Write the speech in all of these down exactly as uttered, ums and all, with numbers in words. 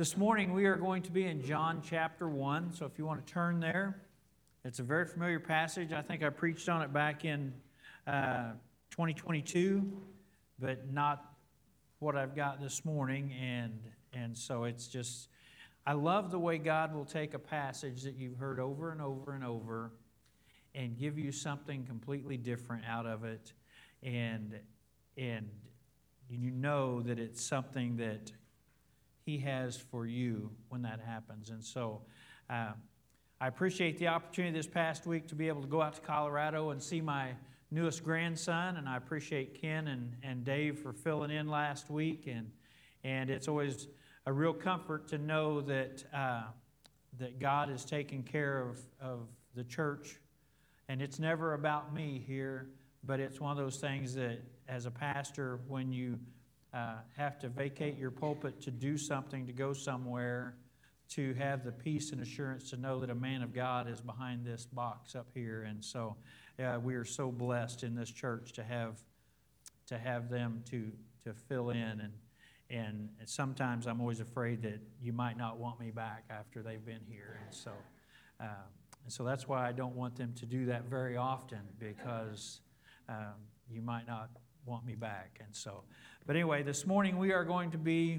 This morning we are going to be in John chapter one, so if you want to turn there, it's a very familiar passage. I think I preached on it back in uh, twenty twenty-two, but not what I've got this morning, and and so it's just, I love the way God will take a passage that you've heard over and over and over and give you something completely different out of it, and and you know that it's something that He has for you when that happens. And so uh, I appreciate the opportunity this past week to be able to go out to Colorado and see my newest grandson, and I appreciate Ken and, and Dave for filling in last week, and and it's always a real comfort to know that uh, that God is taking care of, of the church, and it's never about me here, but it's one of those things that as a pastor, when you Uh, have to vacate your pulpit to do something, to go somewhere, to have the peace and assurance to know that a man of God is behind this box up here. And so uh, we are so blessed in this church to have to have them to to fill in. And, and sometimes I'm always afraid that you might not want me back after they've been here. And so, uh, and so that's why I don't want them to do that very often, because um, you might not want me back. And so, but anyway, this morning we are going to be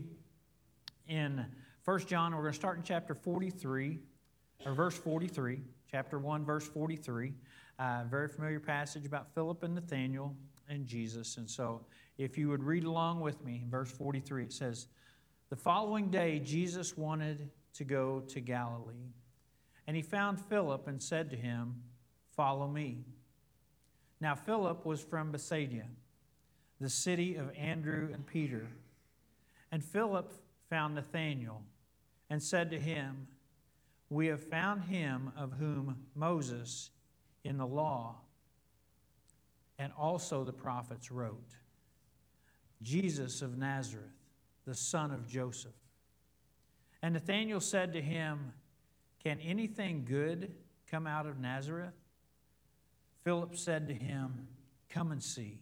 in First John. We're going to start in chapter forty-three, or verse forty-three, chapter one, verse forty-three. Uh, very familiar passage about Philip and Nathanael and Jesus. And so if you would read along with me, in verse forty-three, it says, "The following day Jesus wanted to go to Galilee, and he found Philip and said to him, 'Follow me.' Now Philip was from Bethsaida, the city of Andrew and Peter. And Philip found Nathanael and said to him, 'We have found him of whom Moses in the law and also the prophets wrote, Jesus of Nazareth, the son of Joseph.' And Nathanael said to him, 'Can anything good come out of Nazareth?' Philip said to him, 'Come and see.'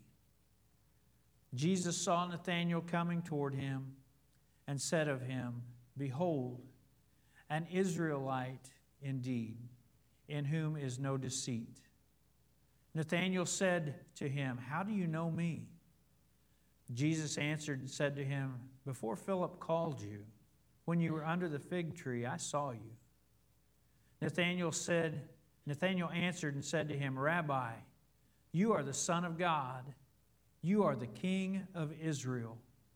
Jesus saw Nathanael coming toward him and said of him, 'Behold, an Israelite indeed, in whom is no deceit.' Nathanael said to him, 'How do you know me?' Jesus answered and said to him, 'Before Philip called you, when you were under the fig tree, I saw you.' Nathanael said, Nathanael answered and said to him, 'Rabbi, you are the Son of God. You are the King of Israel.'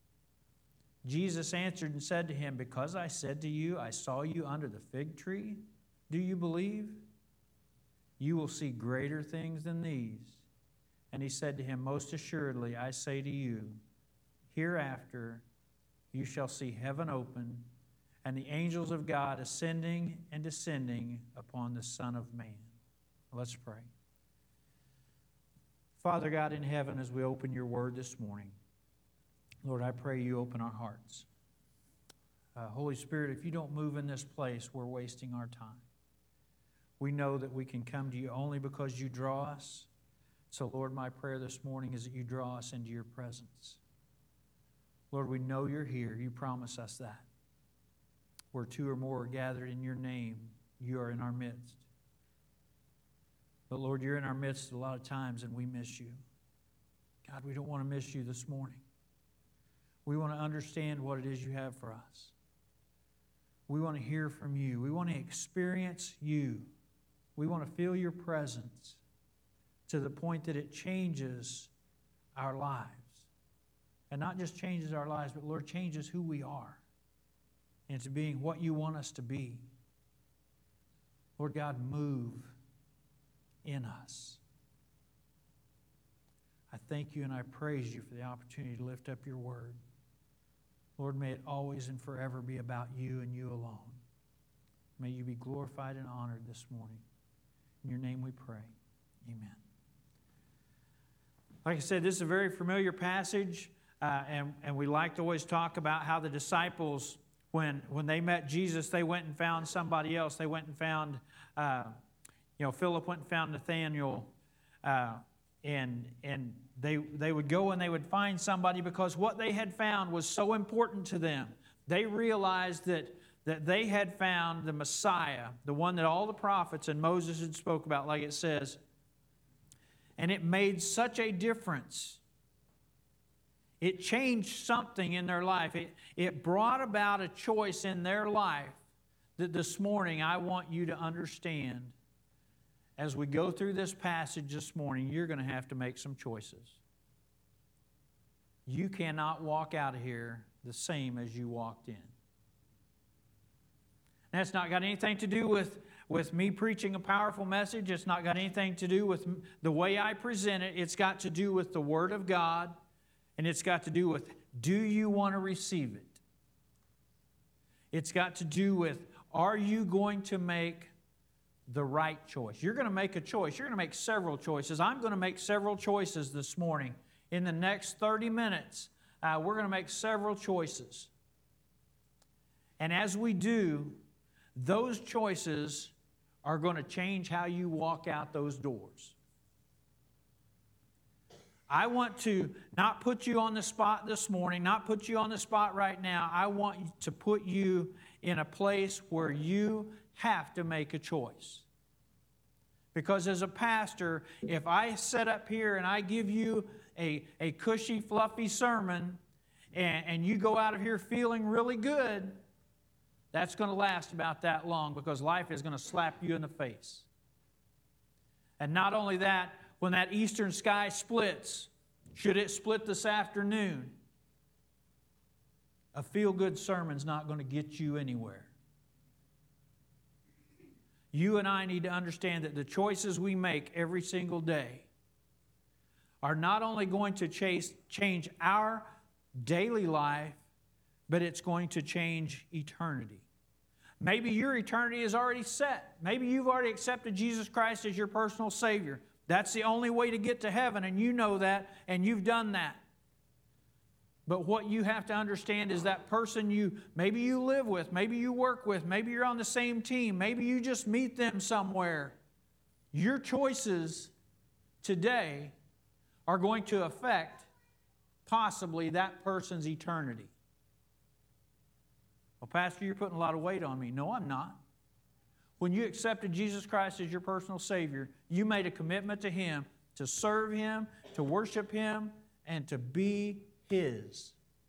Jesus answered and said to him, 'Because I said to you, I saw you under the fig tree, do you believe? You will see greater things than these.' And he said to him, 'Most assuredly, I say to you, hereafter you shall see heaven open, and the angels of God ascending and descending upon the Son of Man.'" Let's pray. Father God in heaven, as we open your word this morning, Lord, I pray you open our hearts. Uh, Holy Spirit, if you don't move in this place, we're wasting our time. We know that we can come to you only because you draw us. So, Lord, my prayer this morning is that you draw us into your presence. Lord, we know you're here. You promise us that. Where two or more are gathered in your name, you are in our midst. But Lord, you're in our midst a lot of times and we miss you. God, we don't want to miss you this morning. We want to understand what it is you have for us. We want to hear from you. We want to experience you. We want to feel your presence to the point that it changes our lives. And not just changes our lives, but Lord, changes who we are into being what you want us to be. Lord God, move in us. I thank you and I praise you for the opportunity to lift up your word. Lord, may it always and forever be about you and you alone. May you be glorified and honored this morning. In your name we pray. Amen. Like I said, this is a very familiar passage, uh, and, and we like to always talk about how the disciples, when, when they met Jesus, they went and found somebody else. They went and found uh, You know, Philip went and found Nathanael, uh, and and they they would go and they would find somebody because what they had found was so important to them. They realized that, that they had found the Messiah, the one that all the prophets and Moses had spoke about, like it says. And it made such a difference. It changed something in their life. It, it brought about a choice in their life that this morning I want you to understand. As we go through this passage this morning, you're going to have to make some choices. You cannot walk out of here the same as you walked in. That's not got anything to do with, with me preaching a powerful message. It's not got anything to do with the way I present it. It's got to do with the Word of God, and it's got to do with, do you want to receive it? It's got to do with, are you going to make the right choice? You're going to make a choice. You're going to make several choices. I'm going to make several choices this morning. In the next thirty minutes, uh, we're going to make several choices. And as we do, those choices are going to change how you walk out those doors. I want to not put you on the spot this morning, not put you on the spot right now. I want to put you in a place where you have to make a choice. Because as a pastor, if I sit up here and I give you a, a cushy, fluffy sermon and, and you go out of here feeling really good, that's going to last about that long because life is going to slap you in the face. And not only that, when that eastern sky splits, should it split this afternoon, a feel-good sermon's not going to get you anywhere. You and I need to understand that the choices we make every single day are not only going to chase, change our daily life, but it's going to change eternity. Maybe your eternity is already set. Maybe you've already accepted Jesus Christ as your personal Savior. That's the only way to get to heaven, and you know that, and you've done that. But what you have to understand is that person you, maybe you live with, maybe you work with, maybe you're on the same team, maybe you just meet them somewhere. Your choices today are going to affect possibly that person's eternity. Well, Pastor, you're putting a lot of weight on me. No, I'm not. When you accepted Jesus Christ as your personal Savior, you made a commitment to Him, to serve Him, to worship Him, and to be His.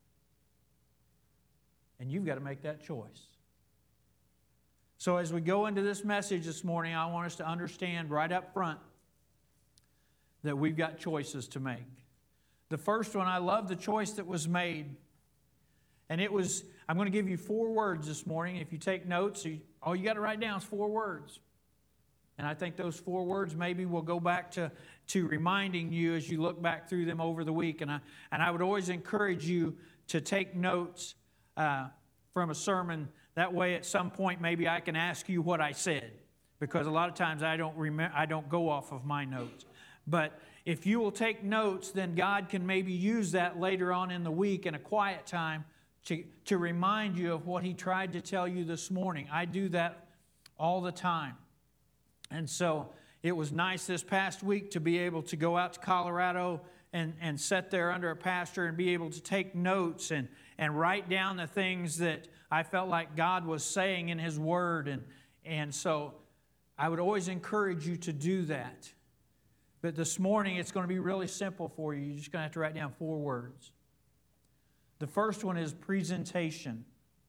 And you've got to make that choice. So as we go into this message this morning, I want us to understand right up front that we've got choices to make. The first one, I love the choice that was made. And it was, I'm going to give you four words this morning. If you take notes, you, all you got to write down is four words. And I think those four words maybe will go back to, to reminding you as you look back through them over the week. And I, and I would always encourage you to take notes uh, from a sermon. That way at some point maybe I can ask you what I said. Because a lot of times I don't remember, I don't go off of my notes. But if you will take notes, then God can maybe use that later on in the week in a quiet time to, to remind you of what He tried to tell you this morning. I do that all the time. And so it was nice this past week to be able to go out to Colorado and, and sit there under a pastor and be able to take notes and, and write down the things that I felt like God was saying in His Word. And, and so I would always encourage you to do that. But this morning it's going to be really simple for you. You're just going to have to write down four words. The first one is presentation.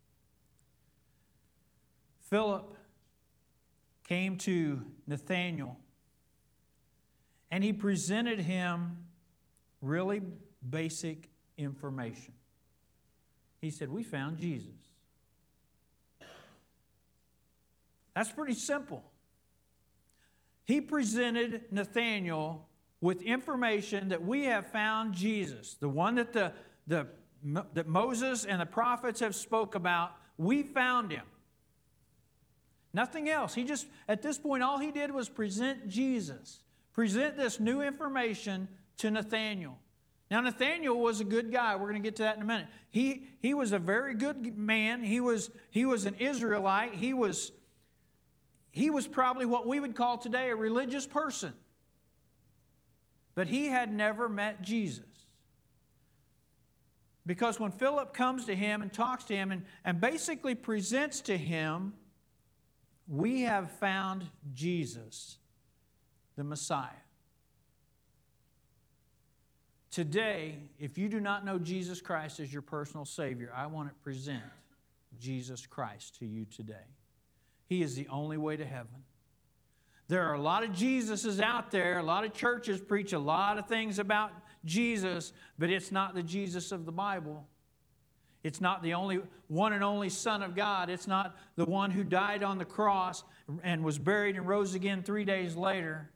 Philip came to Nathanael and he presented him really basic information. He said, "We found Jesus." That's pretty simple. He presented Nathanael with information that we have found Jesus, the one that the, the that Moses and the prophets have spoke about. We found Him. Nothing else. He just, at this point, all he did was present Jesus. Present this new information to Nathanael. Now, Nathanael was a good guy. We're going to get to that in a minute. He, he was a very good man. He was, he was an Israelite. He was, he was probably what we would call today a religious person. But he had never met Jesus. Because when Philip comes to him and talks to him and, and basically presents to him, we have found Jesus, the Messiah. Today, if you do not know Jesus Christ as your personal Savior, I want to present Jesus Christ to you today. He is the only way to heaven. There are a lot of Jesuses out there. A lot of churches preach a lot of things about Jesus, but it's not the Jesus of the Bible. It's not the only one and only Son of God. It's not the one who died on the cross and was buried and rose again three days later.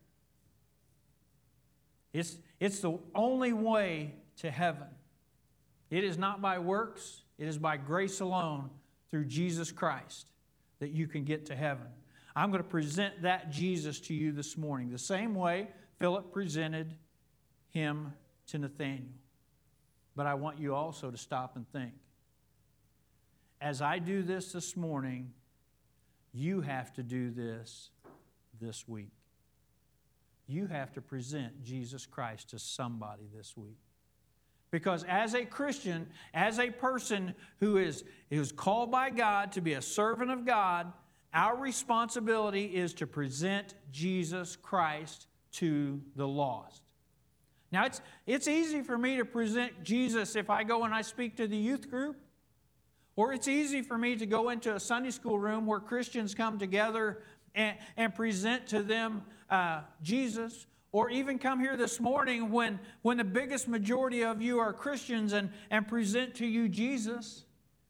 It's, it's the only way to heaven. It is not by works. It is by grace alone through Jesus Christ that you can get to heaven. I'm going to present that Jesus to you this morning, the same way Philip presented him to Nathanael. But I want you also to stop and think. As I do this this morning, you have to do this this week. You have to present Jesus Christ to somebody this week. Because as a Christian, as a person who is, who is called by God to be a servant of God, our responsibility is to present Jesus Christ to the lost. Now, it's, it's easy for me to present Jesus if I go and I speak to the youth group. Or it's easy for me to go into a Sunday school room where Christians come together and, and present to them uh, Jesus. Or even come here this morning when, when the biggest majority of you are Christians and, and present to you Jesus.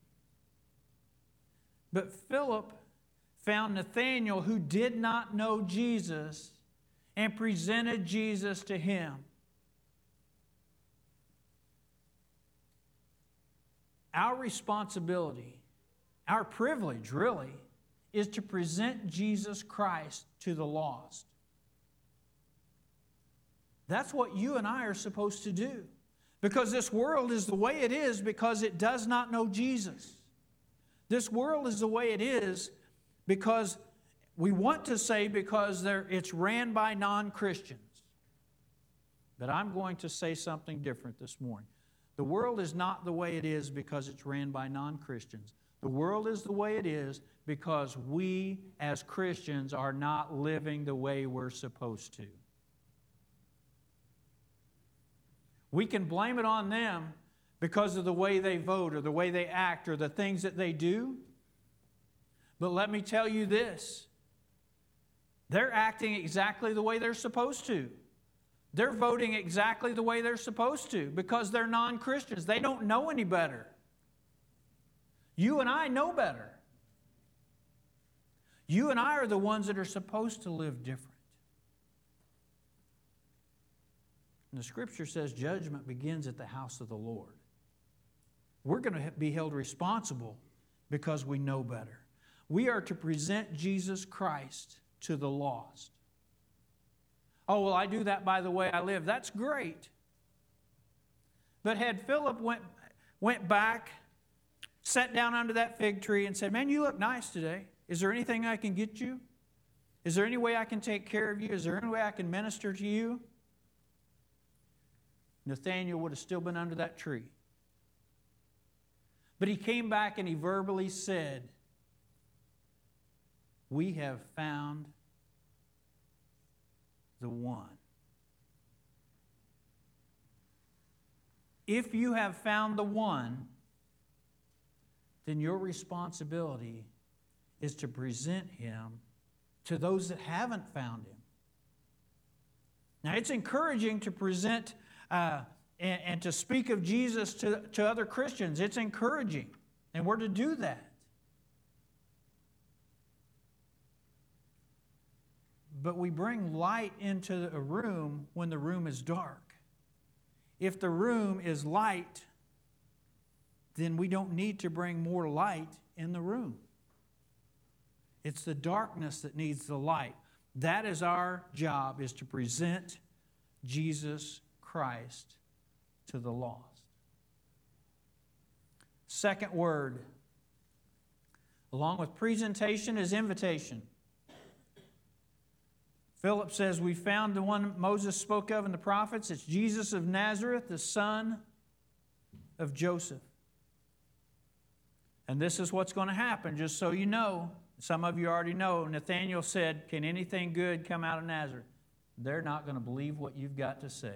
But Philip found Nathanael who did not know Jesus and presented Jesus to him. Our responsibility, our privilege really, is to present Jesus Christ to the lost. That's what you and I are supposed to do. Because this world is the way it is because it does not know Jesus. This world is the way it is because we want to say because it's ran by non-Christians. But I'm going to say something different this morning. The world is not the way it is because it's ran by non-Christians. The world is the way it is because we as Christians are not living the way we're supposed to. We can blame it on them because of the way they vote or the way they act or the things that they do. But let me tell you this. They're acting exactly the way they're supposed to. They're voting exactly the way they're supposed to because they're non-Christians. They don't know any better. You and I know better. You and I are the ones that are supposed to live different. And the Scripture says judgment begins at the house of the Lord. We're going to be held responsible because we know better. We are to present Jesus Christ to the lost. Oh, well, I do that by the way I live. That's great. But had Philip went, went back, sat down under that fig tree and said, man, you look nice today. Is there anything I can get you? Is there any way I can take care of you? Is there any way I can minister to you? Nathanael would have still been under that tree. But he came back and he verbally said, we have found the one. If you have found the one, then your responsibility is to present him to those that haven't found him. Now, it's encouraging to present uh, and, and to speak of Jesus to, to other Christians. It's encouraging, and we're to do that. But we bring light into a room when the room is dark. If the room is light, then we don't need to bring more light in the room. It's the darkness that needs the light. That is our job, is to present Jesus Christ to the lost. Second word, along with presentation, is invitation. Philip says, we found the one Moses spoke of in the prophets. It's Jesus of Nazareth, the son of Joseph. And this is what's going to happen, just so you know. Some of you already know. Nathanael said, "Can anything good come out of Nazareth?" They're not going to believe what you've got to say.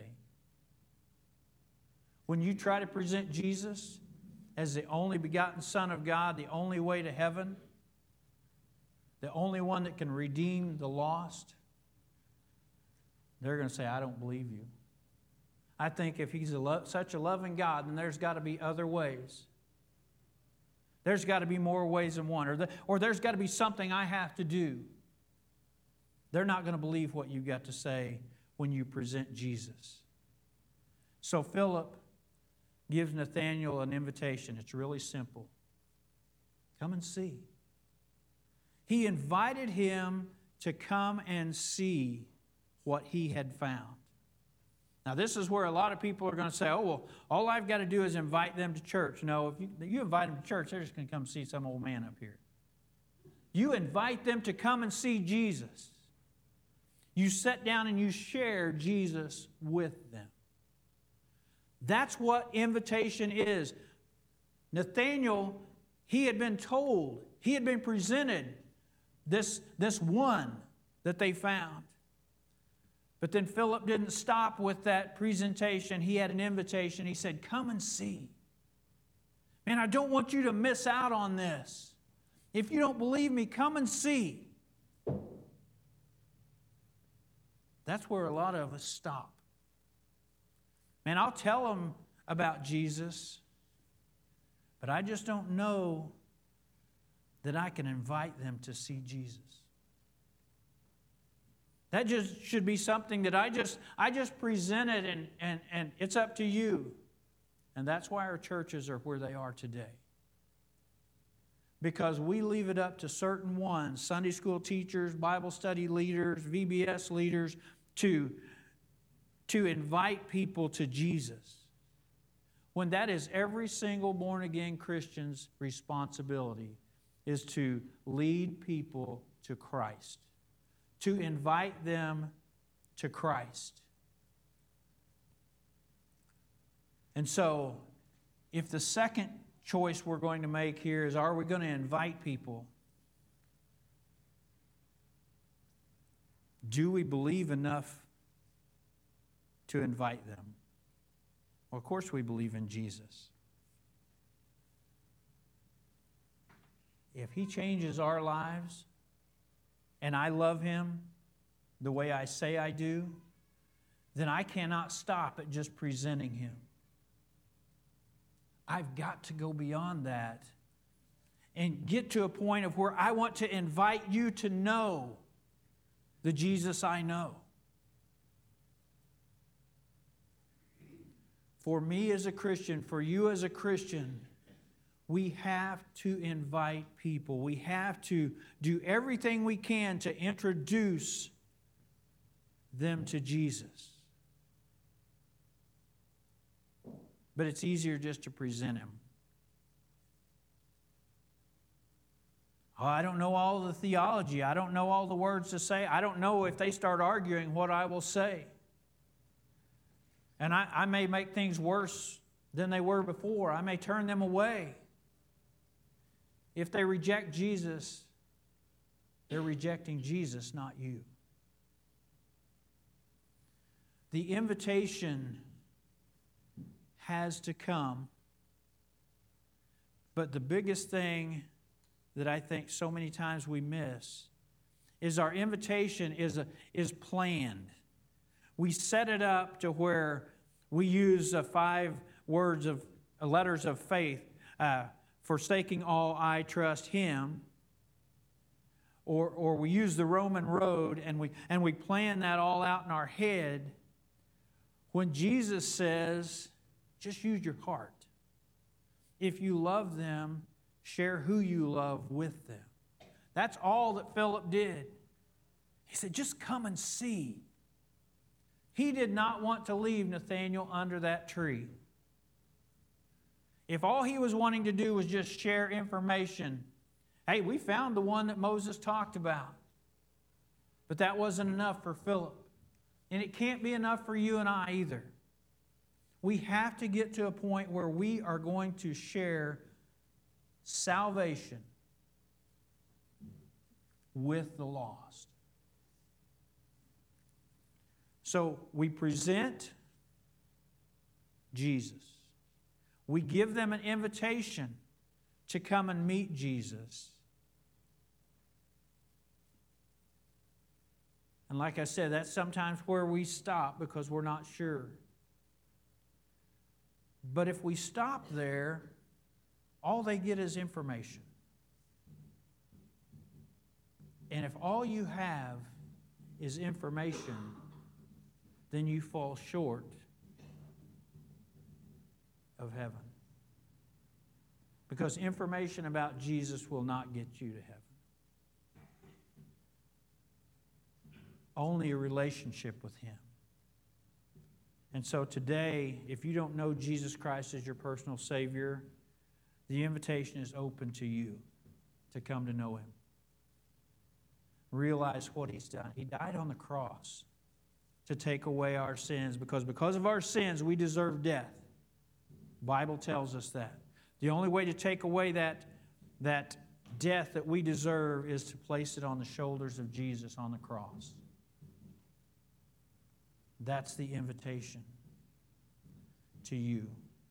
When you try to present Jesus as the only begotten Son of God, the only way to heaven, the only one that can redeem the lost, they're going to say, "I don't believe you." I think if He's a lo- such a loving God, then there's got to be other ways. There's got to be more ways than one. Or, the, or there's got to be something I have to do. They're not going to believe what you've got to say when you present Jesus. So Philip gives Nathanael an invitation. It's really simple. Come and see. He invited him to come and see what he had found. Now, this is where a lot of people are going to say, "Oh, well, all I've got to do is invite them to church." No, if you, you invite them to church, they're just going to come see some old man up here. You invite them to come and see Jesus. You sit down and you share Jesus with them. That's what invitation is. Nathanael, he had been told, he had been presented this, this one that they found. But then Philip didn't stop with that presentation. He had an invitation. He said, "Come and see. Man, I don't want you to miss out on this. If you don't believe me, come and see." That's where a lot of us stop. Man, I'll tell them about Jesus, but I just don't know that I can invite them to see Jesus. That just should be something that I just I just presented, and, and, and it's up to you. And that's why our churches are where they are today. Because we leave it up to certain ones, Sunday school teachers, Bible study leaders, V B S leaders, to, to invite people to Jesus. When that is every single born-again Christian's responsibility, is to lead people to Christ. To invite them to Christ. And so, if the second choice we're going to make here is, are we going to invite people? Do we believe enough to invite them? Well, of course we believe in Jesus. If He changes our lives, and I love Him the way I say I do, then I cannot stop at just presenting Him. I've got to go beyond that and get to a point of where I want to invite you to know the Jesus I know. For me as a Christian, for you as a Christian, we have to invite people. We have to do everything we can to introduce them to Jesus. But it's easier just to present Him. Oh, I don't know all the theology. I don't know all the words to say. I don't know if they start arguing what I will say. And I, I may make things worse than they were before. I may turn them away. If they reject Jesus, they're rejecting Jesus, not you. The invitation has to come. But the biggest thing that I think so many times we miss is our invitation is, a, is planned. We set it up to where we use uh, five words of uh, letters of faith. Uh, Forsaking all, I trust Him. Or, or we use the Roman road and we, and we plan that all out in our head. When Jesus says, just use your heart. If you love them, share who you love with them. That's all that Philip did. He said, just come and see. He did not want to leave Nathanael under that tree. If all he was wanting to do was just share information, hey, we found the one that Moses talked about. But that wasn't enough for Philip. And it can't be enough for you and I either. We have to get to a point where we are going to share salvation with the lost. So we present Jesus. We give them an invitation to come and meet Jesus. And like I said, that's sometimes where we stop because we're not sure. But if we stop there, all they get is information. And if all you have is information, then you fall short of heaven. Because information about Jesus will not get you to heaven. Only a relationship with Him. And so today, if you don't know Jesus Christ as your personal Savior, the invitation is open to you to come to know Him. Realize what He's done. He died on the cross to take away our sins, because because of our sins we deserve death. The Bible tells us that. The only way to take away that, that death that we deserve is to place it on the shoulders of Jesus on the cross. That's the invitation to you.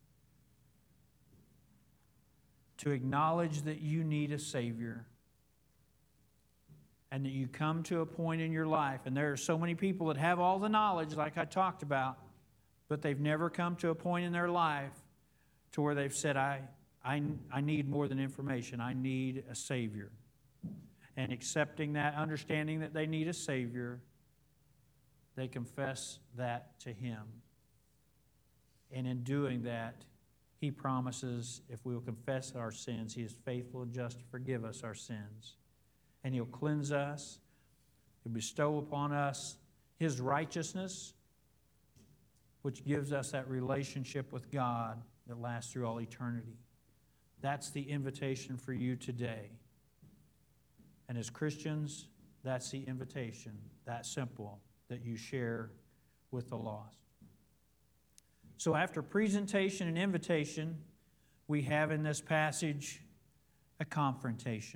To acknowledge that you need a Savior. And that you come to a point in your life, and there are so many people that have all the knowledge, like I talked about, but they've never come to a point in their life to where they've said, I, I, I need more than information. I need a Savior. And accepting that, understanding that they need a Savior, they confess that to Him. And in doing that, He promises if we will confess our sins, He is faithful and just to forgive us our sins. And He'll cleanse us. He'll bestow upon us His righteousness, which gives us that relationship with God that lasts through all eternity. That's the invitation for you today. And as Christians, that's the invitation, that simple, that you share with the lost. So after presentation and invitation, we have in this passage a confrontation.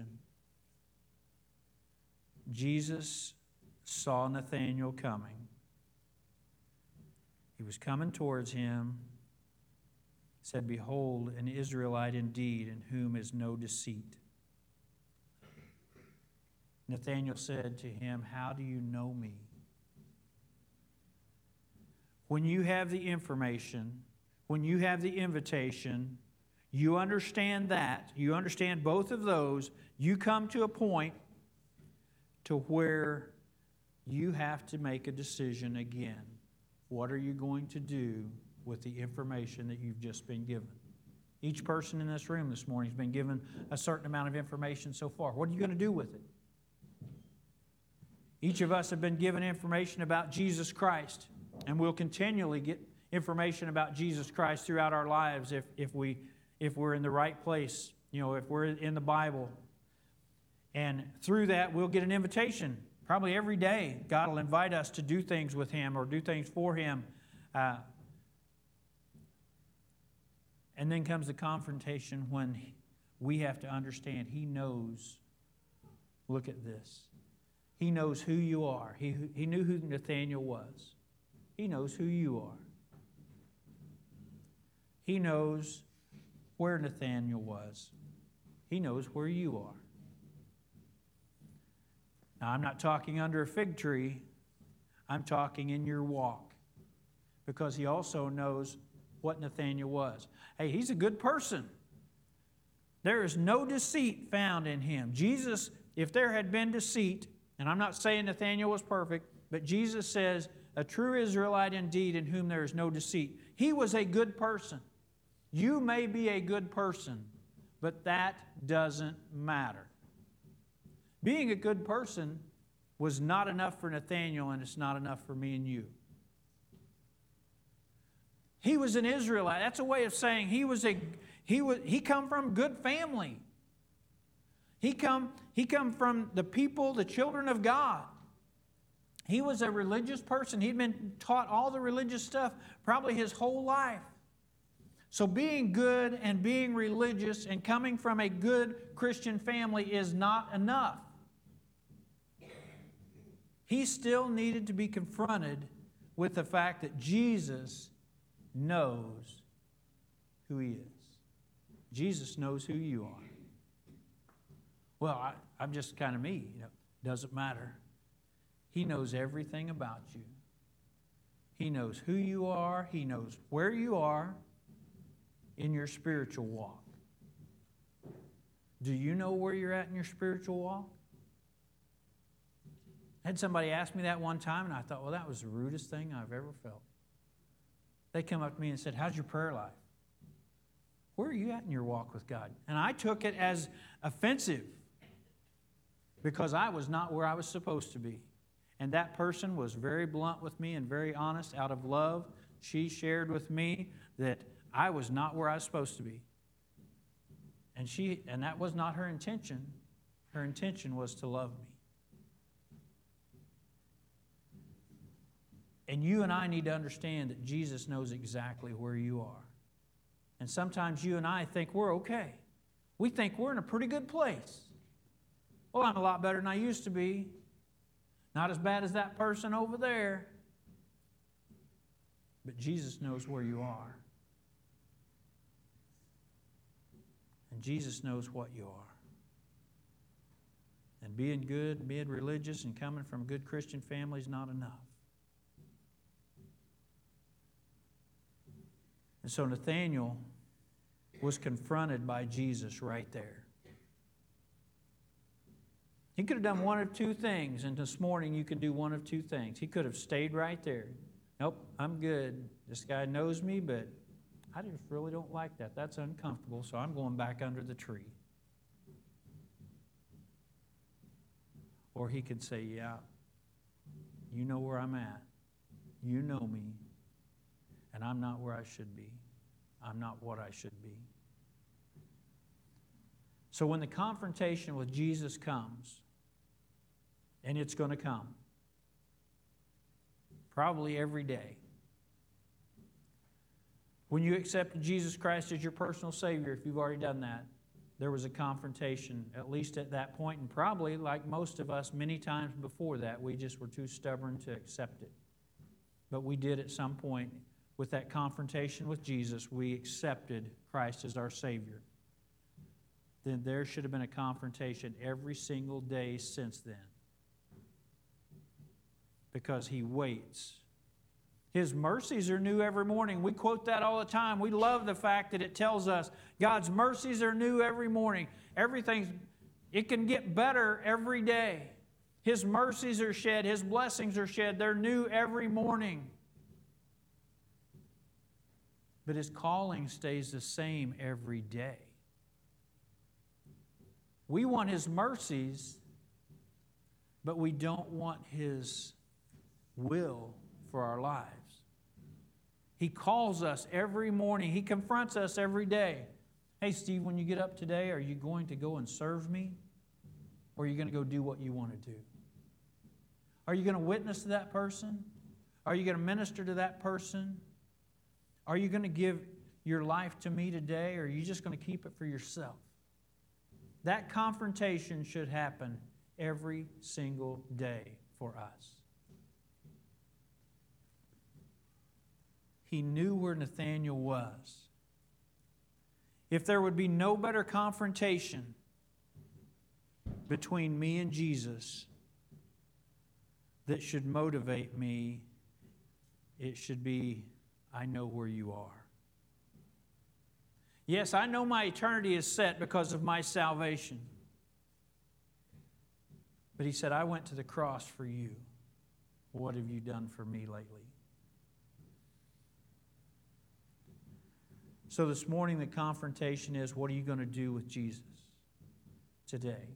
Jesus saw Nathanael coming. He was coming towards him, said, "Behold, an Israelite indeed, in whom is no deceit." Nathanael said to him, "How do you know me?" When you have the information, when you have the invitation, you understand that, you understand both of those, you come to a point to where you have to make a decision again. What are you going to do with the information that you've just been given? Each person in this room this morning has been given a certain amount of information so far. What are you going to do with it? Each of us have been given information about Jesus Christ, and we'll continually get information about Jesus Christ throughout our lives if, if, we, if we're in the right place, you know, if we're in the Bible. And through that, we'll get an invitation. Probably every day, God will invite us to do things with Him or do things for Him. Uh, and then comes the confrontation when we have to understand He knows. Look at this. He knows who you are. He, he knew who Nathanael was. He knows who you are. He knows where Nathanael was. He knows where you are. Now, I'm not talking under a fig tree. I'm talking in your walk. Because He also knows what Nathanael was. Hey, he's a good person. There is no deceit found in him. Jesus, if there had been deceit, and I'm not saying Nathanael was perfect, but Jesus says, a true Israelite indeed in whom there is no deceit. He was a good person. You may be a good person, but that doesn't matter. Being a good person was not enough for Nathanael, and it's not enough for me and you. He was an Israelite. That's a way of saying he was a he was he come from good family. He come he come from the people, the children of God. He was a religious person. He'd been taught all the religious stuff probably his whole life. So being good and being religious and coming from a good Christian family is not enough. He still needed to be confronted with the fact that Jesus knows who He is. Jesus knows who you are. Well, I, I'm just kind of me. You know, doesn't matter. He knows everything about you. He knows who you are. He knows where you are in your spiritual walk. Do you know where you're at in your spiritual walk? I had somebody ask me that one time, and I thought, well, that was the rudest thing I've ever felt. They come up to me and said, how's your prayer life? Where are you at in your walk with God? And I took it as offensive because I was not where I was supposed to be. And that person was very blunt with me and very honest out of love. She shared with me that I was not where I was supposed to be. And she, and that was not her intention. Her intention was to love me. And you and I need to understand that Jesus knows exactly where you are. And sometimes you and I think we're okay. We think we're in a pretty good place. Well, I'm a lot better than I used to be. Not as bad as that person over there. But Jesus knows where you are. And Jesus knows what you are. And being good, being religious, and coming from a good Christian family is not enough. And so Nathanael was confronted by Jesus right there. He could have done one of two things, and this morning you could do one of two things. He could have stayed right there. Nope, I'm good. This guy knows me, but I just really don't like that. That's uncomfortable, so I'm going back under the tree. Or he could say, yeah, you know where I'm at. You know me. And I'm not where I should be. I'm not what I should be. So when the confrontation with Jesus comes, and it's going to come, probably every day, when you accepted Jesus Christ as your personal Savior, if you've already done that, there was a confrontation, at least at that point, and probably, like most of us, many times before that, we just were too stubborn to accept it. But we did at some point. With that confrontation with Jesus, we accepted Christ as our Savior. Then there should have been a confrontation every single day since then. Because He waits. His mercies are new every morning. We quote that all the time. We love the fact that it tells us God's mercies are new every morning. Everything's, it can get better every day. His mercies are shed. His blessings are shed. They're new every morning. But His calling stays the same every day. We want His mercies, but we don't want His will for our lives. He calls us every morning. He confronts us every day. Hey, Steve, when you get up today, are you going to go and serve me? Or are you going to go do what you want to do? Are you going to witness to that person? Are you going to minister to that person? Are you going to give your life to me today, or are you just going to keep it for yourself? That confrontation should happen every single day for us. He knew where Nathanael was. If there would be no better confrontation between me and Jesus that should motivate me, it should be, I know where you are. Yes, I know my eternity is set because of my salvation. But He said, I went to the cross for you. What have you done for me lately? So this morning the confrontation is, what are you going to do with Jesus today?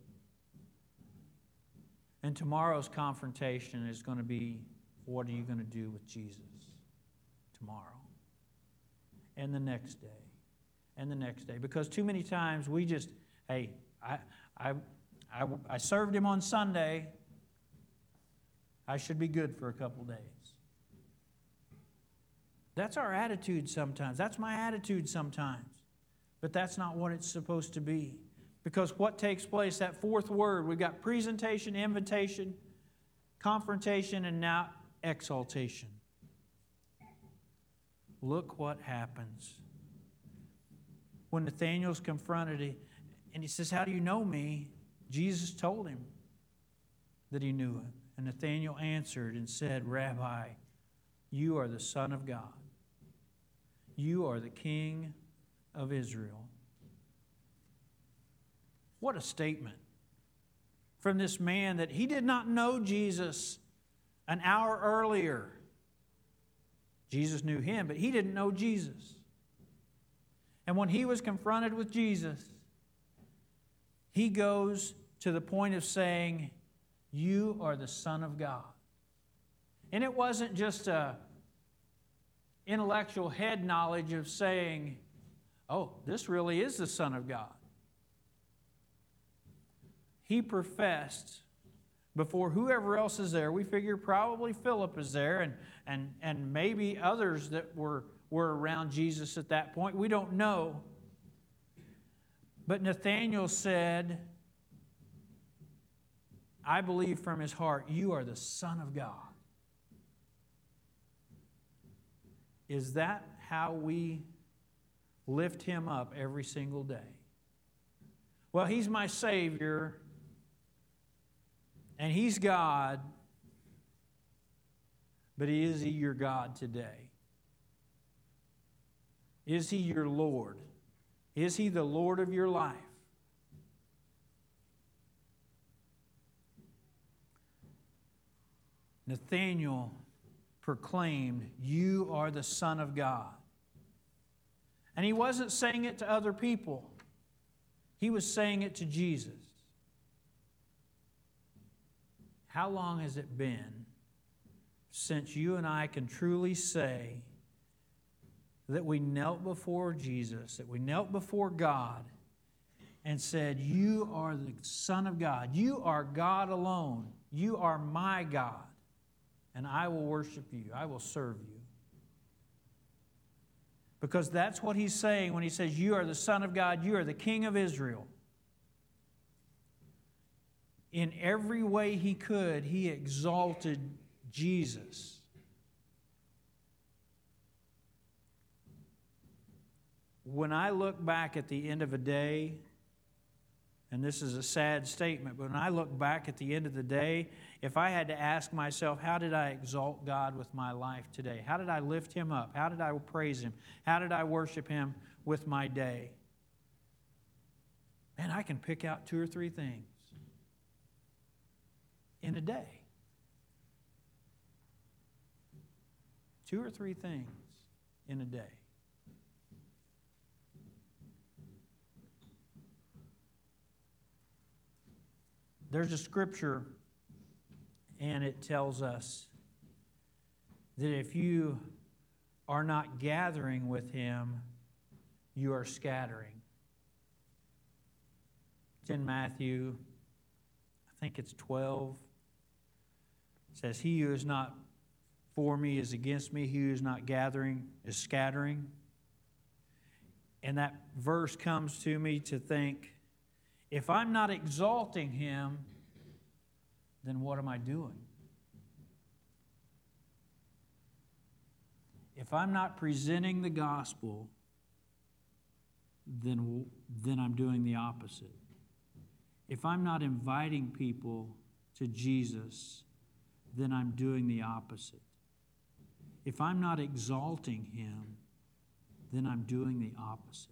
And tomorrow's confrontation is going to be, what are you going to do with Jesus tomorrow? And the next day. And the next day. Because too many times we just, hey, I, I, I, I served Him on Sunday. I should be good for a couple days. That's our attitude sometimes. That's my attitude sometimes. But that's not what it's supposed to be. Because what takes place, that fourth word, we've got presentation, invitation, confrontation, and now exaltation. Look what happens. When Nathanael's confronted, and he says, how do you know me? Jesus told him that he knew him. And Nathanael answered and said, Rabbi, you are the Son of God. You are the King of Israel. What a statement from this man that he did not know Jesus an hour earlier. Jesus knew him, but he didn't know Jesus. And when he was confronted with Jesus, he goes to the point of saying, you are the Son of God. And it wasn't just a intellectual head knowledge of saying, oh, this really is the Son of God. He professed before whoever else is there. We figure probably Philip is there and, and, and maybe others that were, were around Jesus at that point. We don't know. But Nathanael said, I believe from his heart, you are the Son of God. Is that how we lift him up every single day? Well, he's my Savior, and he's God, but is he your God today? Is he your Lord? Is he the Lord of your life? Nathanael proclaimed, you are the Son of God. And he wasn't saying it to other people. He was saying it to Jesus. How long has it been since you and I can truly say that we knelt before Jesus, that we knelt before God and said, you are the Son of God. You are God alone. You are my God. And I will worship you. I will serve you. Because that's what he's saying when he says, you are the Son of God. You are the King of Israel. In every way he could, he exalted Jesus. When I look back at the end of a day, and this is a sad statement, but when I look back at the end of the day, if I had to ask myself, how did I exalt God with my life today? How did I lift him up? How did I praise him? How did I worship him with my day? Man, I can pick out two or three things in a day. Two or three things in a day. There's a scripture, and it tells us that if you are not gathering with him, you are scattering. It's in Matthew, I think it's twelve. It says, he who is not for me is against me. He who is not gathering is scattering. And that verse comes to me to think, if I'm not exalting him, then what am I doing? If I'm not presenting the gospel, then, then I'm doing the opposite. If I'm not inviting people to Jesus, then I'm doing the opposite. If I'm not exalting him, then I'm doing the opposite.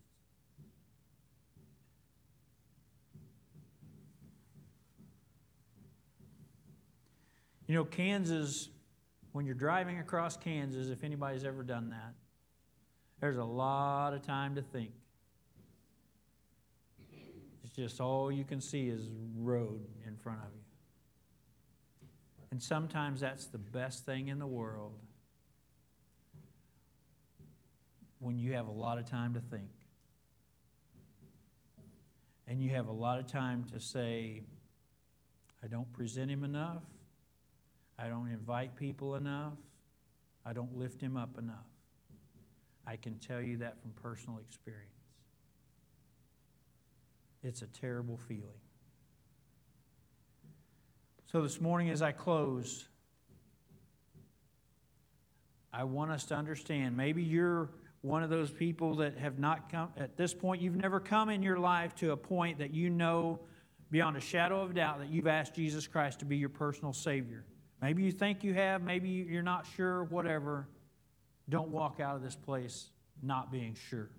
You know, Kansas, when you're driving across Kansas, if anybody's ever done that, there's a lot of time to think. It's just all you can see is road in front of you. And sometimes that's the best thing in the world, when you have a lot of time to think. And you have a lot of time to say, I don't present him enough. I don't invite people enough. I don't lift Him up enough. I can tell you that from personal experience. It's a terrible feeling. So this morning as I close, I want us to understand, maybe you're one of those people that have not come, at this point, you've never come in your life to a point that you know beyond a shadow of doubt that you've asked Jesus Christ to be your personal Savior. Maybe you think you have, maybe you're not sure, whatever. Don't walk out of this place not being sure.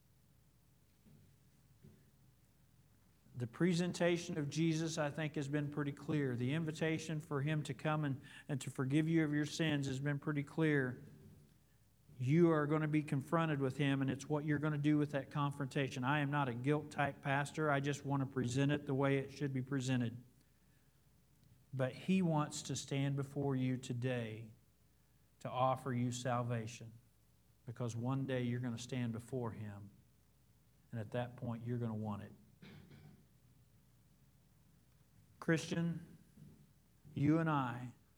The presentation of Jesus, I think, has been pretty clear. The invitation for Him to come and, and to forgive you of your sins has been pretty clear. You are going to be confronted with Him, and it's what you're going to do with that confrontation. I am not a guilt-type pastor. I just want to present it the way it should be presented. But He wants to stand before you today to offer you salvation, because one day you're going to stand before Him, and at that point you're going to want it. Christian, you and I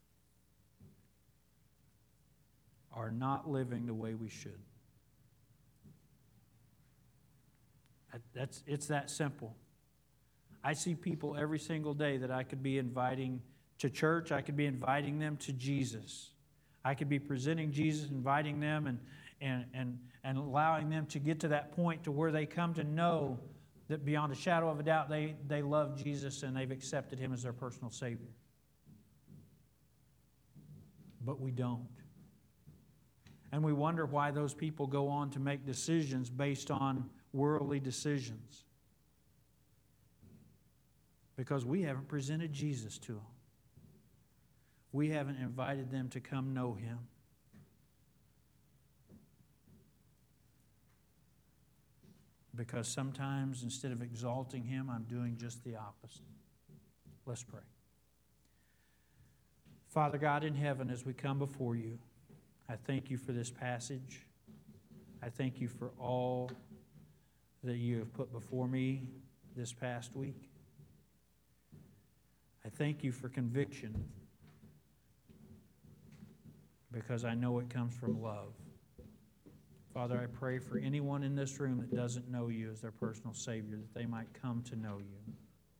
are not living the way we should. That's, it's that simple. I see people every single day that I could be inviting to church. I could be inviting them to Jesus. I could be presenting Jesus, inviting them, and, and, and, and allowing them to get to that point to where they come to know that beyond a shadow of a doubt they, they love Jesus and they've accepted Him as their personal Savior. But we don't. And we wonder why those people go on to make decisions based on worldly decisions. Because we haven't presented Jesus to them. We haven't invited them to come know Him. Because sometimes instead of exalting Him, I'm doing just the opposite. Let's pray. Father God in heaven, as we come before You, I thank You for this passage. I thank You for all that You have put before me this past week. I thank You for conviction, because I know it comes from love. Father, I pray for anyone in this room that doesn't know You as their personal Savior, that they might come to know You,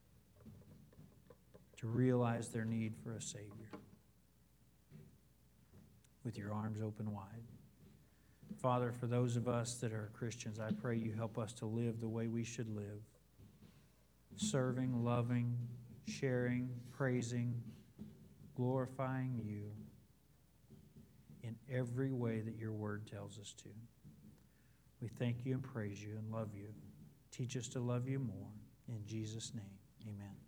to realize their need for a Savior, with Your arms open wide. Father, for those of us that are Christians, I pray You help us to live the way we should live, serving, loving, sharing, praising, glorifying You in every way that Your Word tells us to. We thank You and praise You and love You. Teach us to love You more. In Jesus' name, amen.